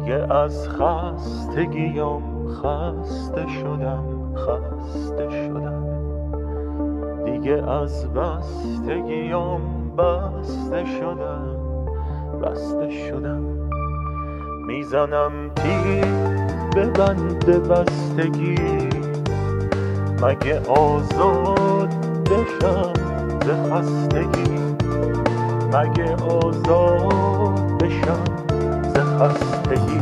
دیگه از خستگیم خسته شدم دیگه از بستگیم بسته شدم میزنم تیر به بند بستگی مگه آزاد بشم ز خستگی مگه آزاد بشم ز خستگی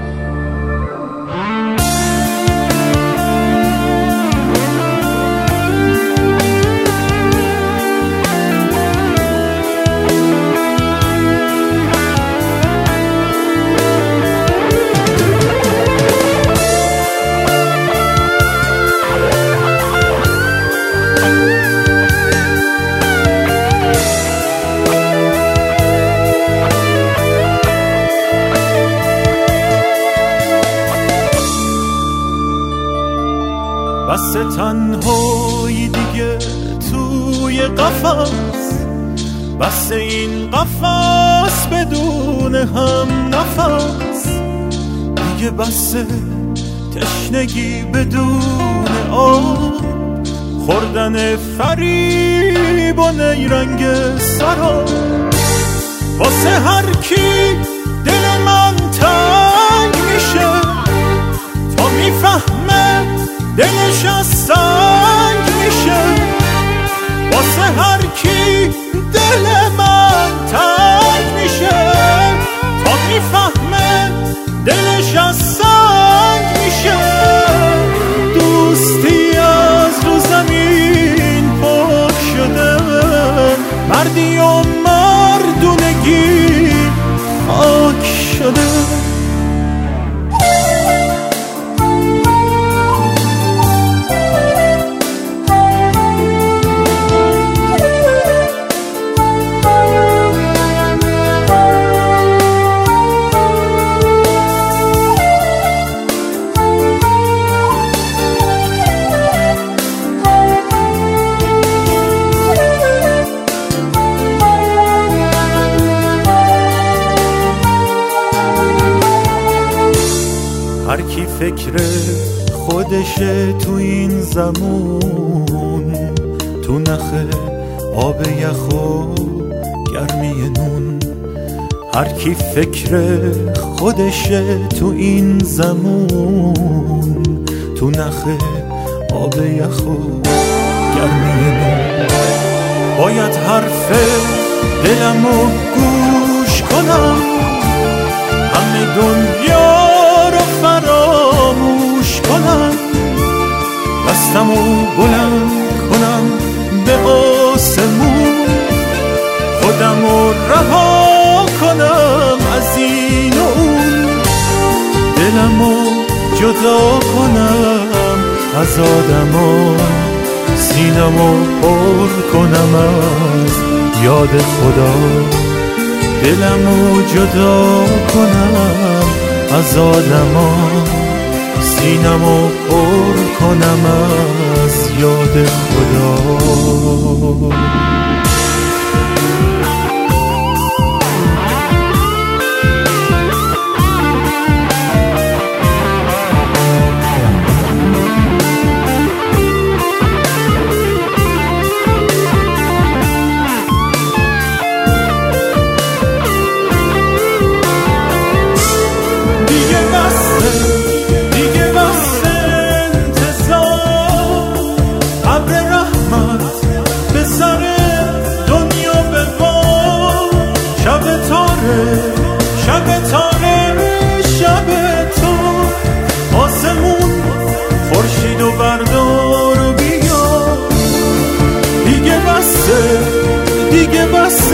بس تنهایی دیگه توی قفس بس این قفس بدون هم نفس دیگه بس تشنگی بدون آب خوردن فریب و نیرنگ سراب واسه هر کی دل من تنگ میشه تا میفهمه دلش از سنگ میشه واسه هر کی دل من تنگ میشه تا میفهمه دلش از سنگ میشه دوستی از رو زمین پاک شده مردی و مردونگی خاک شده هر کی فکر خودشه تو این زمون تو نخه آب یخ و گرمی نون هر کی فکر خودشه تو این زمون تو نخه آب یخ و گرمی نون باید حرف دلمو گوش کنم همه دنیا فراموش کنم دستمو بلند کنم به آسمون خودمو رها کنم از این و اون دلمو جدا کنم از آدما سینمو پر کنم از یاد خدا دلمو جدا کنم از آدما سینمو پر کنم از یاد خدا شب تاره شب تو آسمون خورشید و بردار و بیا دیگه بس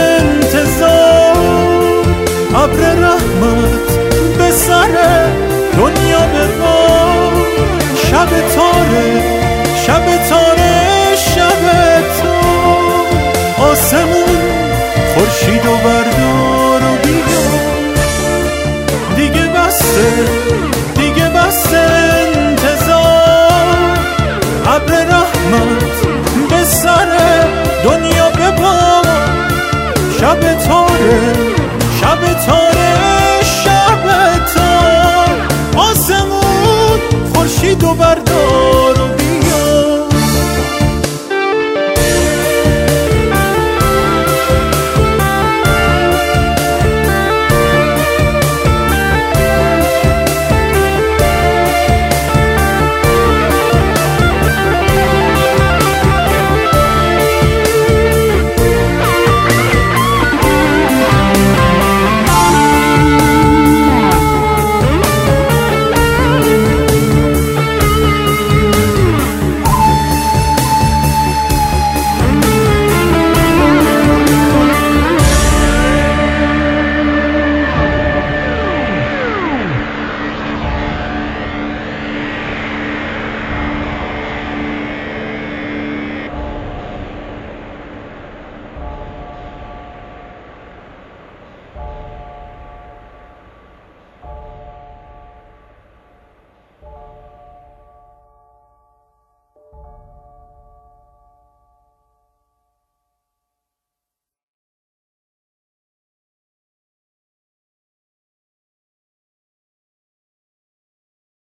انتظار ابر رحمت به سر دنیا ببار شب تاره